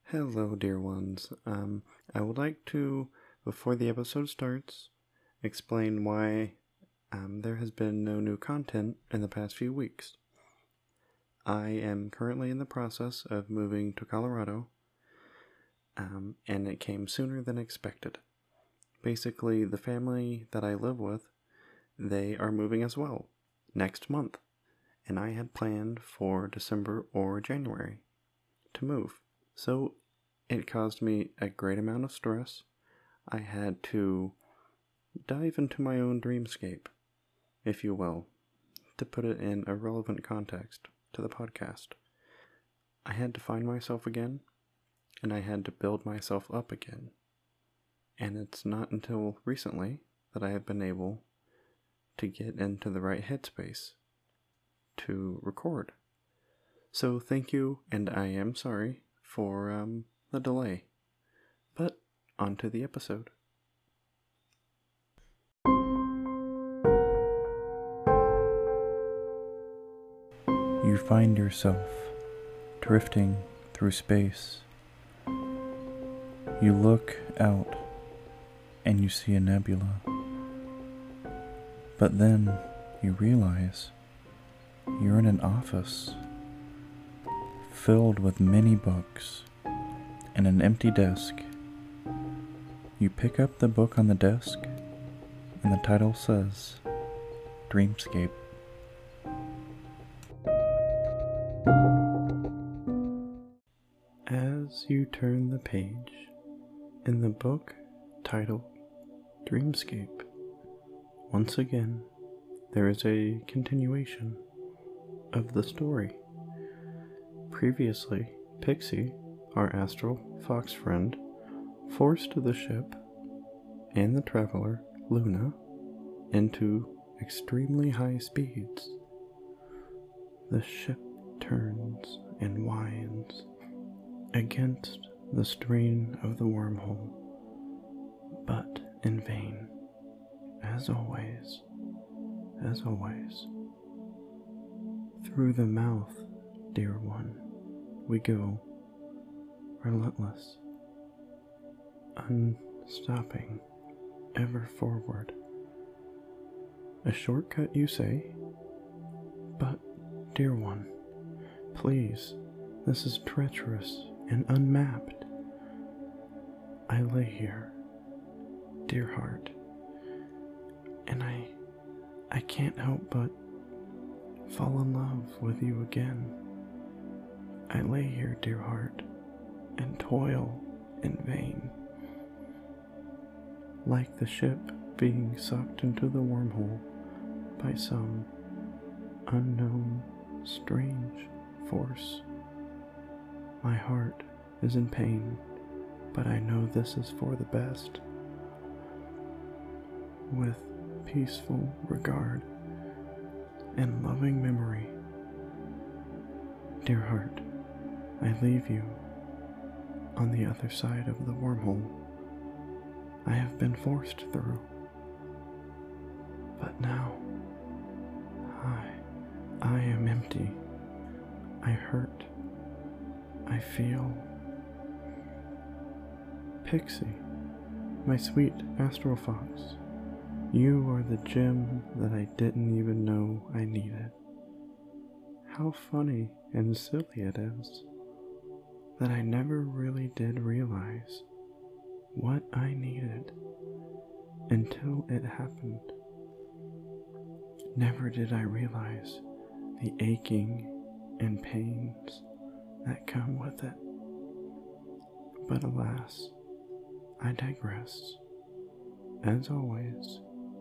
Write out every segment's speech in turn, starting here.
Hello, dear ones. I would like to, before the episode starts, explain why there has been no new content in the past few weeks. I am currently in the process of moving to Colorado, and it came sooner than expected. Basically, the family that I live with, they are moving as well, next month, and I had planned for December or January to move. So it caused me a great amount of stress. I had to dive into my own dreamscape, if you will, to put it in a relevant context to the podcast. I had to find myself again, and I had to build myself up again. And it's not until recently that I have been able to get into the right headspace to record. So thank you, and I am sorry for the delay. But on to the episode. You find yourself drifting through space. You look out and you see a nebula. But then you realize you're in an office filled with many books and an empty desk. You pick up the book on the desk, and the title says, Dreamscape. As you turn the page in the book titled Dreamscape, once again, there is a continuation of the story. Previously, Pixie, our astral fox friend, forced the ship and the traveler, Luna, into extremely high speeds. The ship turns and winds against the strain of the wormhole, but in vain, as always. Through the mouth, dear one, we go, relentless, unstopping, ever forward. A shortcut, you say? But, dear one, please, this is treacherous and unmapped. I lay here, dear heart, and I can't help but fall in love with you again. I lay here, dear heart, and toil in vain. Like the ship being sucked into the wormhole by some unknown, strange force. My heart is in pain, but I know this is for the best. With peaceful regard and loving memory, dear heart, I leave you on the other side of the wormhole I have been forced through. But now, I am empty. I hurt. I feel. Pixie, my sweet astral fox, you are the gem that I didn't even know I needed. How funny and silly it is that I never really did realize what I needed until it happened. Never did I realize the aching and pains that come with it. But alas, I digress. As always.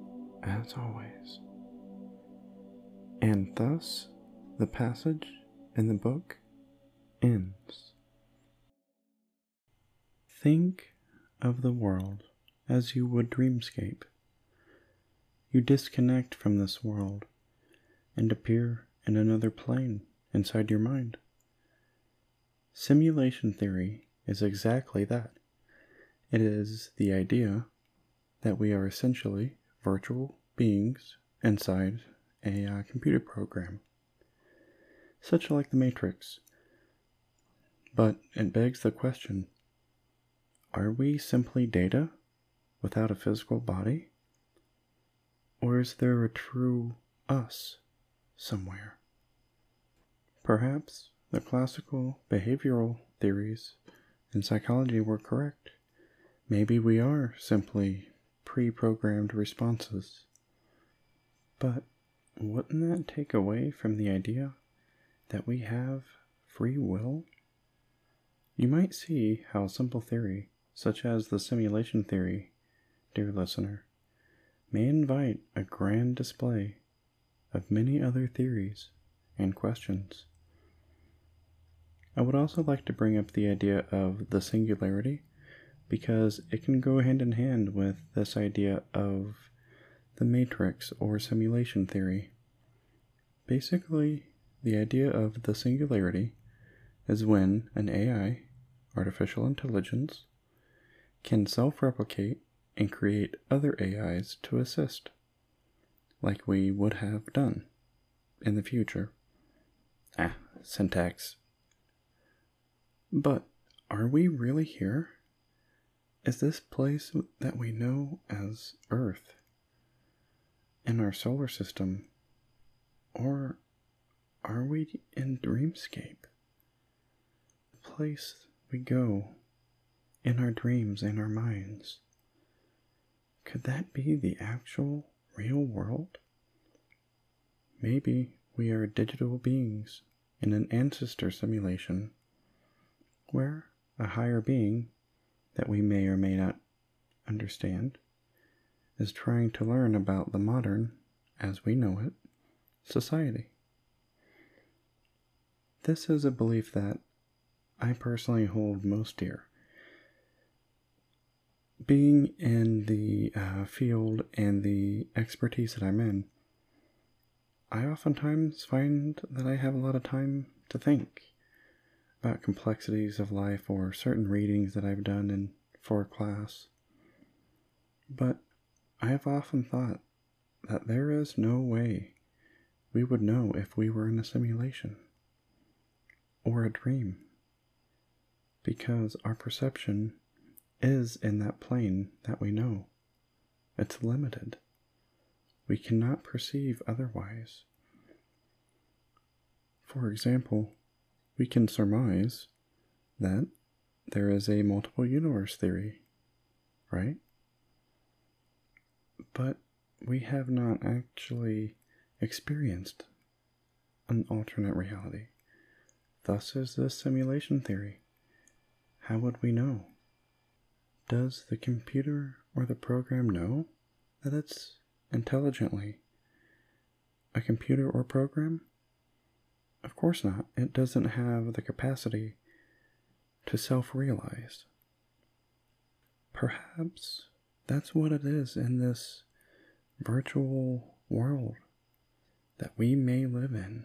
And thus, the passage in the book ends. Think of the world as you would dreamscape. You disconnect from this world and appear in another plane inside your mind. Simulation theory is exactly that. It is the idea that we are essentially virtual beings inside a computer program, such like the Matrix. But it begs the question, are we simply data without a physical body? Or is there a true us somewhere? Perhaps the classical behavioral theories in psychology were correct. Maybe we are simply pre-programmed responses. But wouldn't that take away from the idea that we have free will? You might see how a simple theory, such as the simulation theory, dear listener, may invite a grand display of many other theories and questions. I would also like to bring up the idea of the singularity, because it can go hand in hand with this idea of the matrix or simulation theory. Basically, the idea of the singularity is when an AI, artificial intelligence, can self-replicate and create other AIs to assist, like we would have done in the future. Syntax. But are we really here? Is this place that we know as Earth in our solar system, or are we in dreamscape? The place we go in our dreams and our minds. Could that be the actual real world? Maybe we are digital beings in an ancestor simulation where a higher being that we may or may not understand is trying to learn about the modern, as we know it, society. This is a belief that I personally hold most dear. Being in the field and the expertise that I'm in, I oftentimes find that I have a lot of time to think about complexities of life or certain readings that I've done for class. But I have often thought that there is no way we would know if we were in a simulation or a dream, because our perception is in that plane that we know. It's limited. We cannot perceive otherwise. For example, we can surmise that there is a multiple universe theory, right? But we have not actually experienced an alternate reality. Thus is this simulation theory. How would we know? Does the computer or the program know that it's intelligently a computer or program? Of course not. It doesn't have the capacity to self-realize. Perhaps that's what it is in this virtual world that we may live in.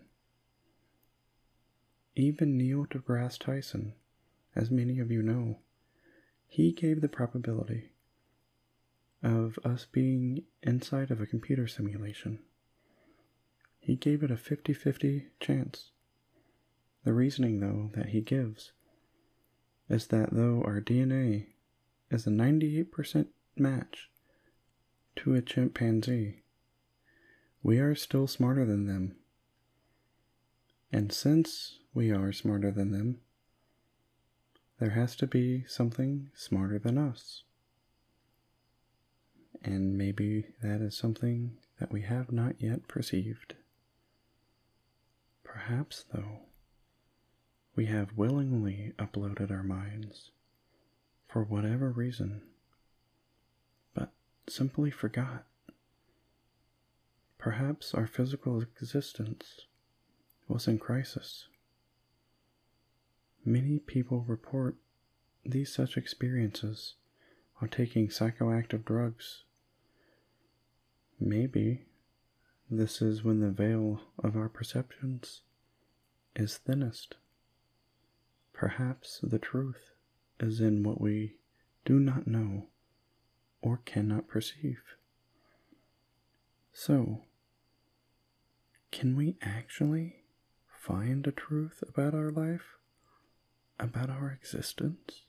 Even Neil deGrasse Tyson, as many of you know, he gave the probability of us being inside of a computer simulation. He gave it a 50-50 chance. The reasoning, though, that he gives is that though our DNA is a 98% match to a chimpanzee, we are still smarter than them. And since we are smarter than them, there has to be something smarter than us. And maybe that is something that we have not yet perceived. Perhaps, though, we have willingly uploaded our minds for whatever reason, but simply forgot. Perhaps our physical existence was in crisis. Many people report these such experiences while taking psychoactive drugs. Maybe this is when the veil of our perceptions is thinnest. Perhaps the truth is in what we do not know or cannot perceive. So, can we actually find a truth about our life? about our existence?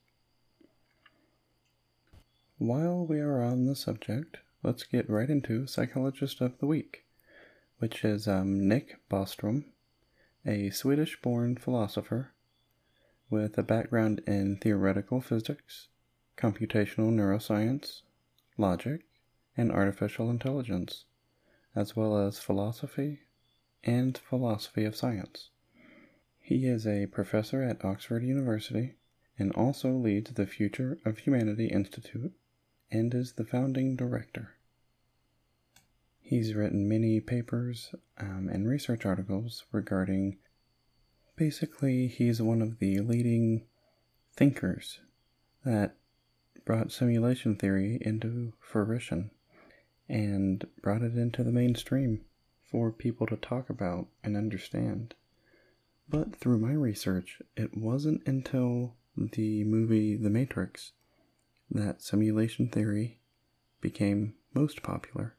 While we are on the subject, let's get right into Psychologist of the Week, which is Nick Bostrom, a Swedish-born philosopher with a background in theoretical physics, computational neuroscience, logic, and artificial intelligence, as well as philosophy and philosophy of science. He is a professor at Oxford University and also leads the Future of Humanity Institute and is the founding director. He's written many papers and research articles regarding, basically, he's one of the leading thinkers that brought simulation theory into fruition and brought it into the mainstream for people to talk about and understand. But through my research, it wasn't until the movie The Matrix that simulation theory became most popular.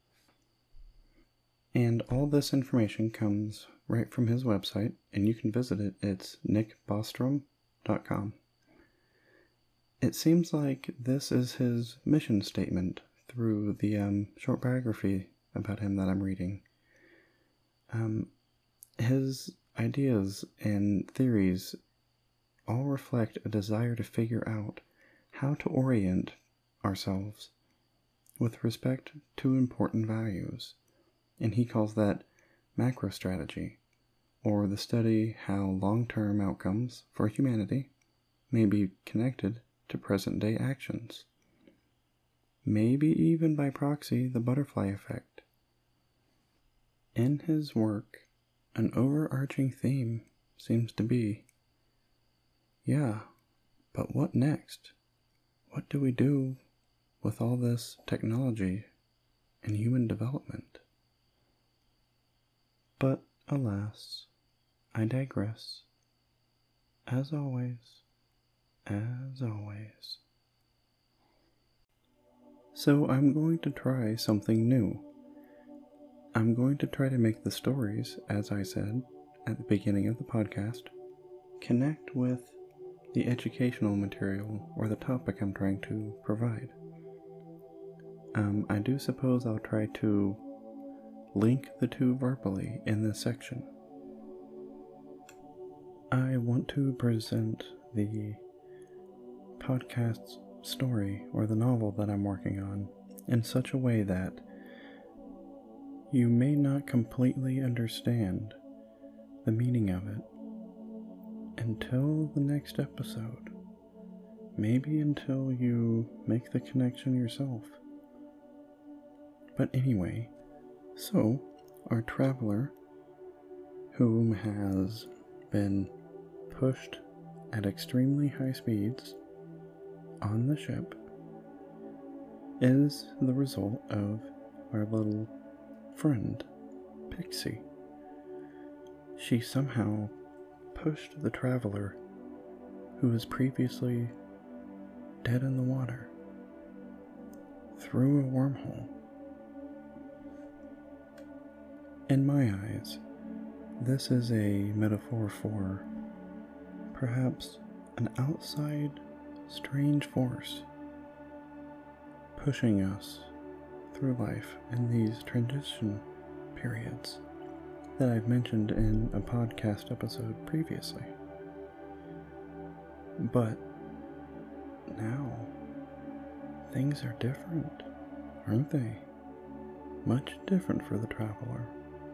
And all this information comes right from his website, and you can visit it. It's nickbostrom.com. It seems like this is his mission statement through the short biography about him that I'm reading. His ideas and theories all reflect a desire to figure out how to orient ourselves with respect to important values, and he calls that macrostrategy, or the study how long-term outcomes for humanity may be connected to present-day actions, maybe even by proxy the butterfly effect. In his work, an overarching theme seems to be, but what next? What do we do with all this technology and human development? But alas, I digress. As always. So I'm going to try something new. I'm going to try to make the stories, as I said at the beginning of the podcast, connect with the educational material or the topic I'm trying to provide. I do suppose I'll try to link the two verbally in this section. I want to present the podcast's story or the novel that I'm working on in such a way that you may not completely understand the meaning of it until the next episode. Maybe until you make the connection yourself. But anyway, so our traveler, whom has been pushed at extremely high speeds on the ship, is the result of our little friend, Pixie. She somehow pushed the traveler, who was previously dead in the water, through a wormhole. In my eyes, this is a metaphor for perhaps an outside strange force pushing us through life in these transition periods that I've mentioned in a podcast episode previously. But now, things are different, aren't they? Much different for the traveler.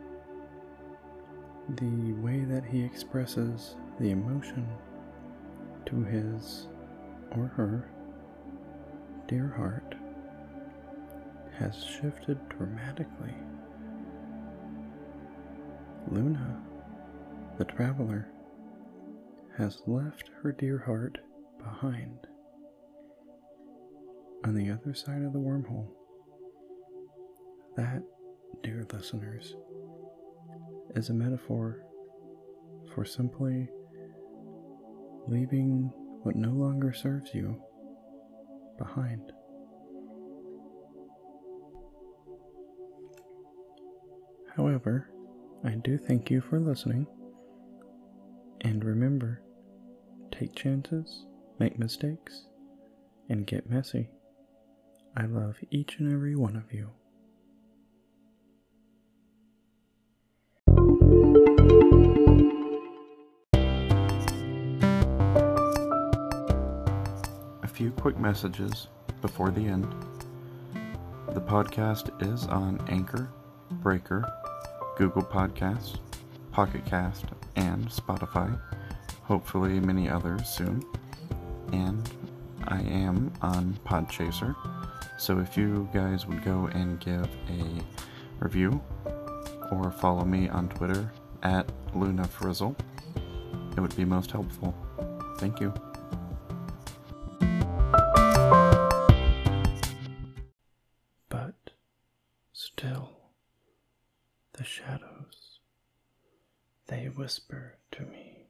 The way that he expresses the emotion to his or her dear heart has shifted dramatically. Luna, the traveler, has left her dear heart behind on the other side of the wormhole. That, dear listeners, is a metaphor for simply leaving what no longer serves you behind. However, I do thank you for listening, and remember, take chances, make mistakes, and get messy. I love each and every one of you. A few quick messages before the end. The podcast is on Anchor, Breaker, Google Podcasts, Pocket Cast, and Spotify. Hopefully many others soon. And I am on Podchaser. So if you guys would go and give a review or follow me on Twitter at LunaFrizzle, it would be most helpful. Thank you. But still, the shadows, they whisper to me.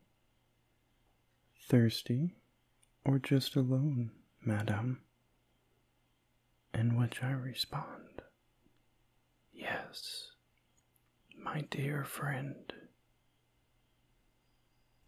Thirsty or just alone, madame? In which I respond, yes, my dear friend.